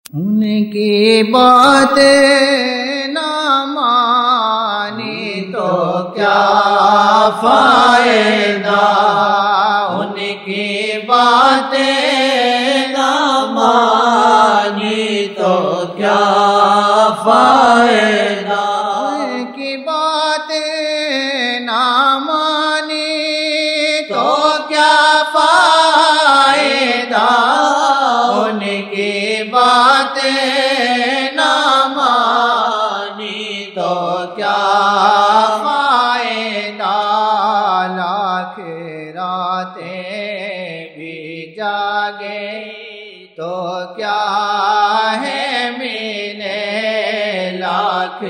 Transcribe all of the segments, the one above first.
ان کی باتیں نہ مانی تو کیا فائدہ، ان کی باتیں نہ مانی تو کیا فائدہ، ان کی باتیں نہ مانی تو کیا فائدہ، ان کی باتیں نہ مانی تو کیا فائدہ، لاکھ راتیں بھی جاگے تو کیا ہے ملے، لاکھ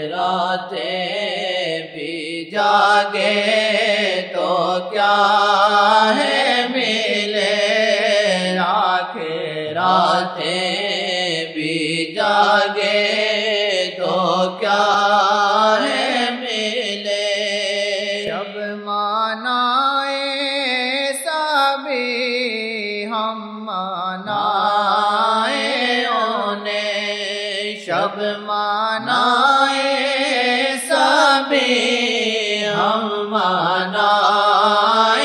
راتیں بھی جاگے تو کیا ہے ملے، لاکھ راتیں بھی جاگے تو کیا ہے ملے، شب منائے سبھی ہم منائے انہیں، شب منائے سبھی ہم منائے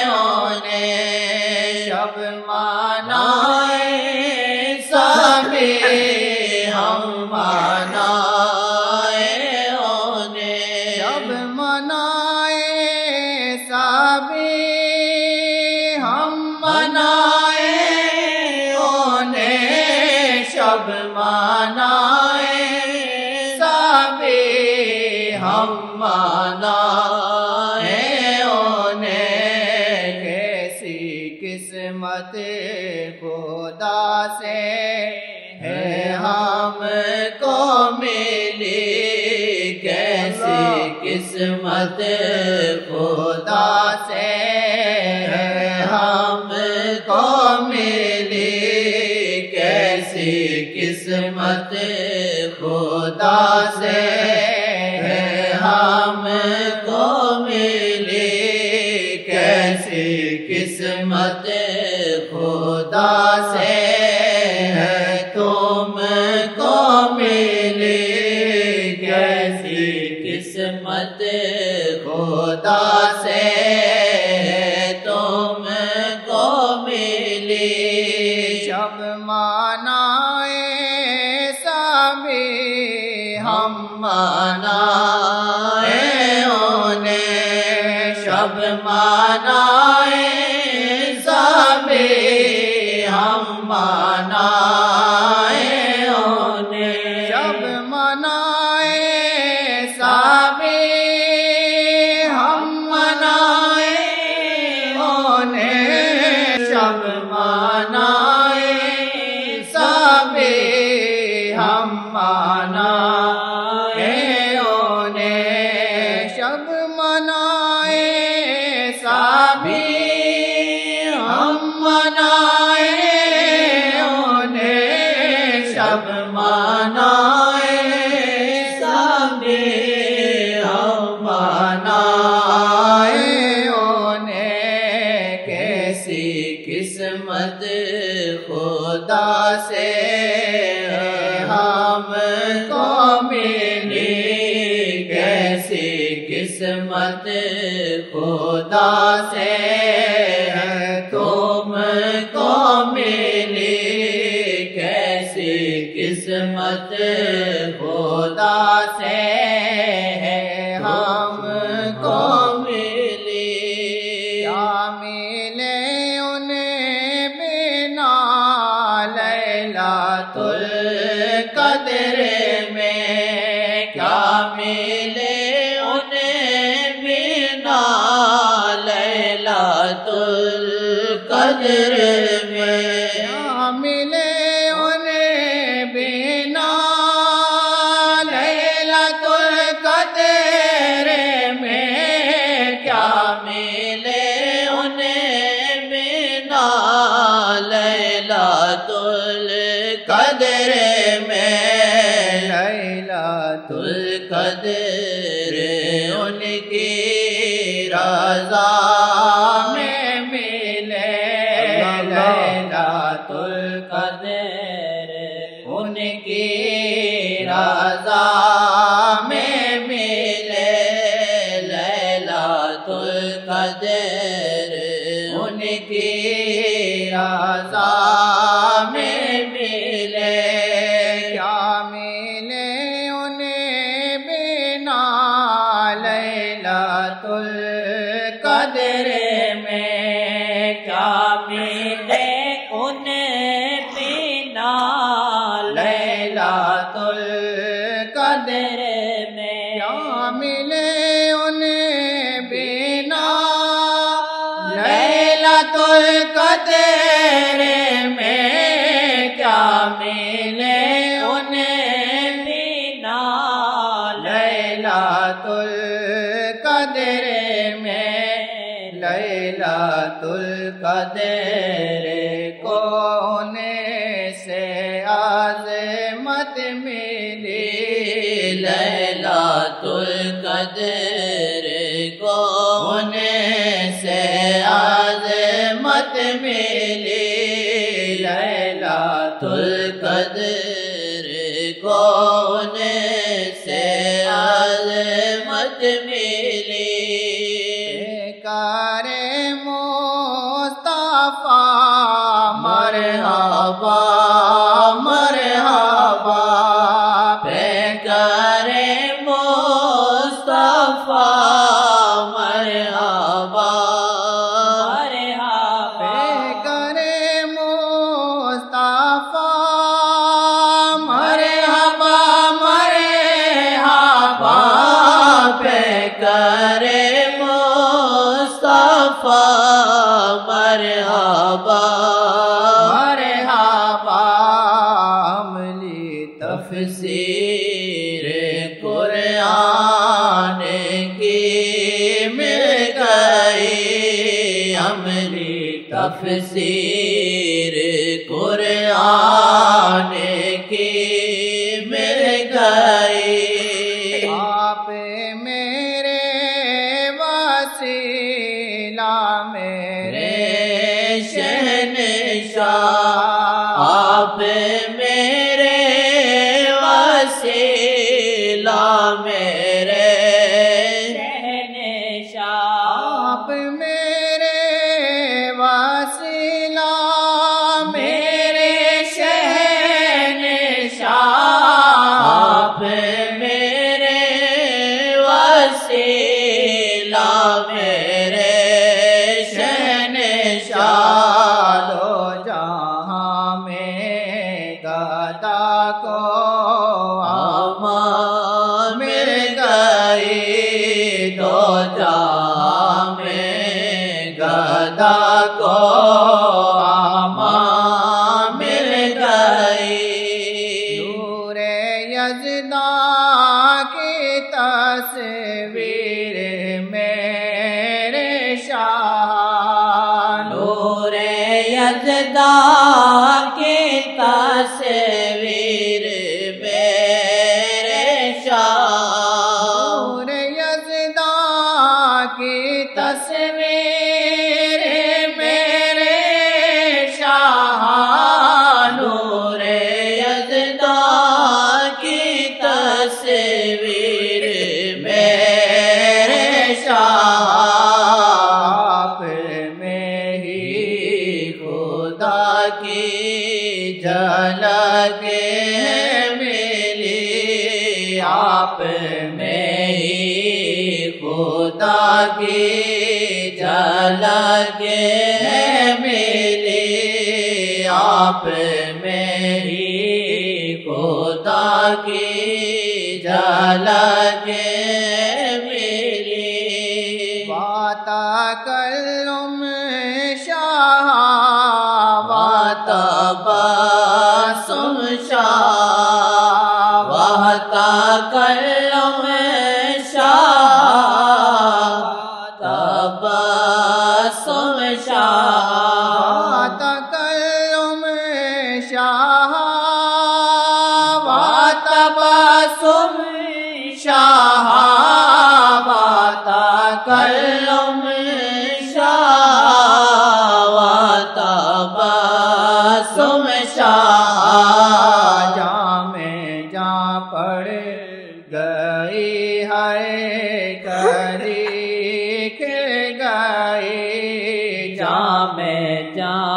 انہیں، شب منائے سبھی ہم منائے انہیں، شب منائے سبھی ہم منائے انہیں، شب منائے سبھی ہم منائے انہیں، کیسی قسمت خدا سے ہے ہم کو ملی، کیسی قسمت خدا سے ہے ہم کو ملی، کیسی قسمت خدا سے ہے ہم کو ملی، کیسی قسمت خدا سے ہے تم کو ملی، کیسی قسمت خدا سے ہے تم کو ملی، شب منائے سبھی ہم منائے انہیں، شب منائے سبھی ہم منائے انہیں، شب منائے سبھی ہم منائے انہیں، شب منائے سبھی ہم منائے انہیں، شب منائے سبھی ہم منائے انہیں، شب منائے سبھی ہم منائے انہیں، کیسی قسمت خدا سے ہم کو ملی، کیسی قسمت خدا سے تم کو ملی، کیسی قسمت خدا سے ہم کو ملی، کیا ملے انہیں بنا لیلۃ القدر میں، کیا ملے انہیں بنا لیلۃ القدر میں، کیا ملے انہیں بنا لیلۃ القدر میں، کیا ملے انہیں بنا لیلۃ القدر میں، لیلۃ القدر ان کی رضا میں ملے، لیلۃ القدر ان کی رضا میں ملے لیلۃ القدر ان کی رضا میں ملے کیا ملے انہیں بنا لیلۃ القدر میں کیا ملے انہیں بنا لیلۃ القدر میں کیا ملے انہیں بنا لیلۃ القدر میں کیا ملے انہیں بنا لیلۃ القدر میں لیلۃ القدر کون سے عظمت ملی لیلۃ القدر کون سے عظمت ملی لیلۃ القدر کون سے عظمت ملی کار مصطفیٰ مرحبا مرحبا پیکار مصطفیٰ مرحبا مرحبا پیکار مصطفیٰ مرحبا مرحبا پیکار مصطفیٰ مرحبا مرحبا عملی تفسیر قرآن کی مل گئی عملی تفسیر قرآن کی مل گئی آپ میرے وسیلہ میرے شہنشاہ آپ میرے وسیلہ میرے شہنشاہ آپ میرے وسیلہ میرے شہنشاہ آپ میرے وسیلہ میرے شہنشاہ دو جہاں میں گدا کو امان مل گئی دو جہاں میں گدا کو امان مل گئی نور یزداں کی تصویر میرے شاہ نور یزداں کی تصویر میرے شاہ نور یزداں کی تصویر میرے شاہ نور یزداں کی تصویر میرے شاہ آپ میں ہی خدا کی جھلک ملی آپ میں ہی خدا کی جھلک ملی آپ میں ہی خدا کی جھلک ملی واتکلم شاہ واتبسم شاہ واتکلم شاہ واتبسم شاہ واتکلم شاہ واتبسم شاہ واتکلم شاہ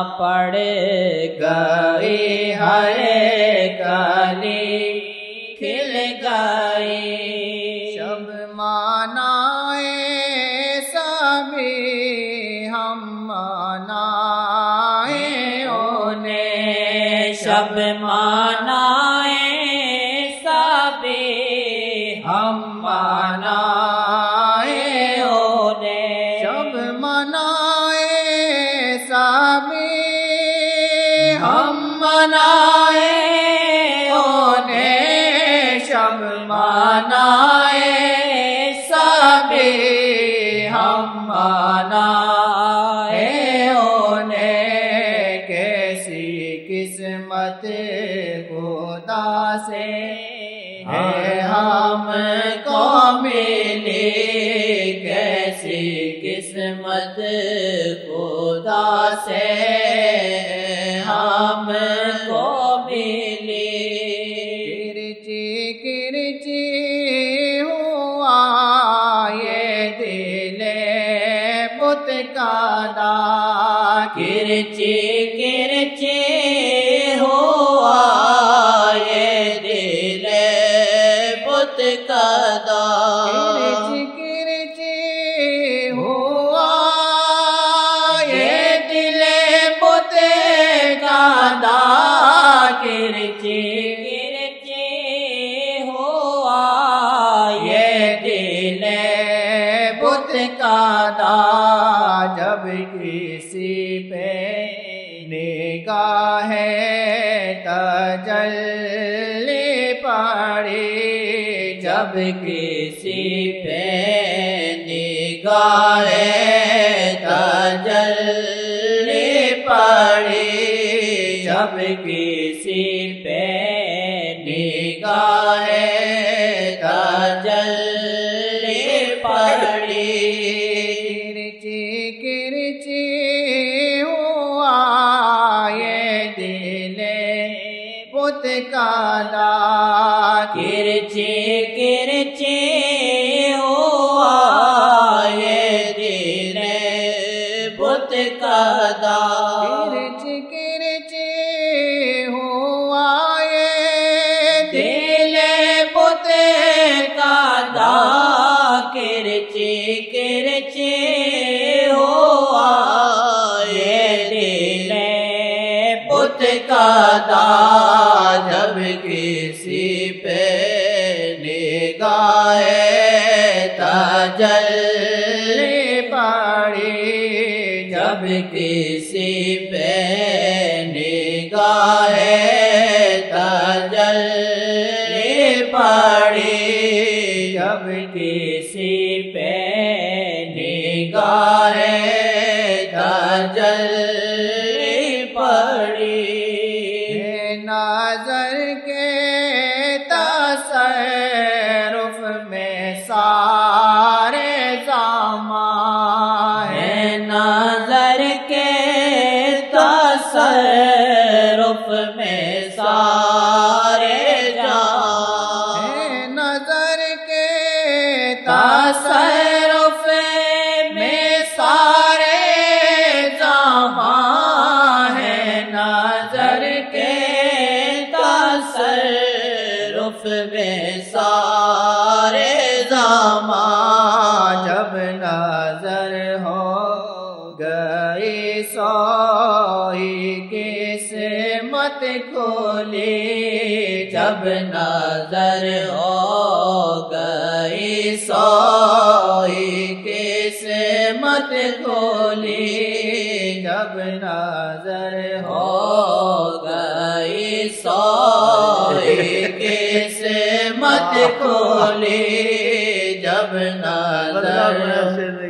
پڑ گئی ہر کلی کھل گئی شب منائے سبھی ہم منائے انہیں شب منائے سبھی ہم منائے انہیں شب منائے سبھی ہم منائے انہیں شب منائے سبھی ہم منائے انہیں کیسی قسمت خدا سے ہے ہم کو ملی کیسی قسمت خدا سے ہم کو ملی کرچی کرچی ہوا یہ دل بت کا دا کرچی کرچی ہوا یہ دل بت کا دا کرچی کرچی ہوا یہ دل بت کا دا کرچی کرچی ہوا یہ دل بت کا دا جب کسی پہ نگاہ تجلی پڑی جب کسی پہ نگاہ تجلی پڑی جب کسی پہ نگاہ تجلی پڑی کرچی کرچی ہوا یہ دل بت کا دا کرچی کرچی ہوا یہ دل بت کا دا کرچی کرچی ہوا یہ دل بت کا دا کرچی کرچی ہوا یہ دل بت کا دا جب کسی پہ نگاہ تجلی پڑی جب کسی پہ نگاہ تجلی پڑی جب کسی پہ نگاہ تجلی پڑی نظر کے تصرف میں سارے زمان ہے نظر کے تصرف میں سارے جان ہے نظر کے تصرف میں سارے زمان ہے نظر کے تصرف میں سارے زمان جب نظر ہو گئی سوئی قسمت کھولی جب نظر ہو گئی سوئی قسمت کھولی جب نظر ہو گئی سوئی قسمت کھولی جب نظر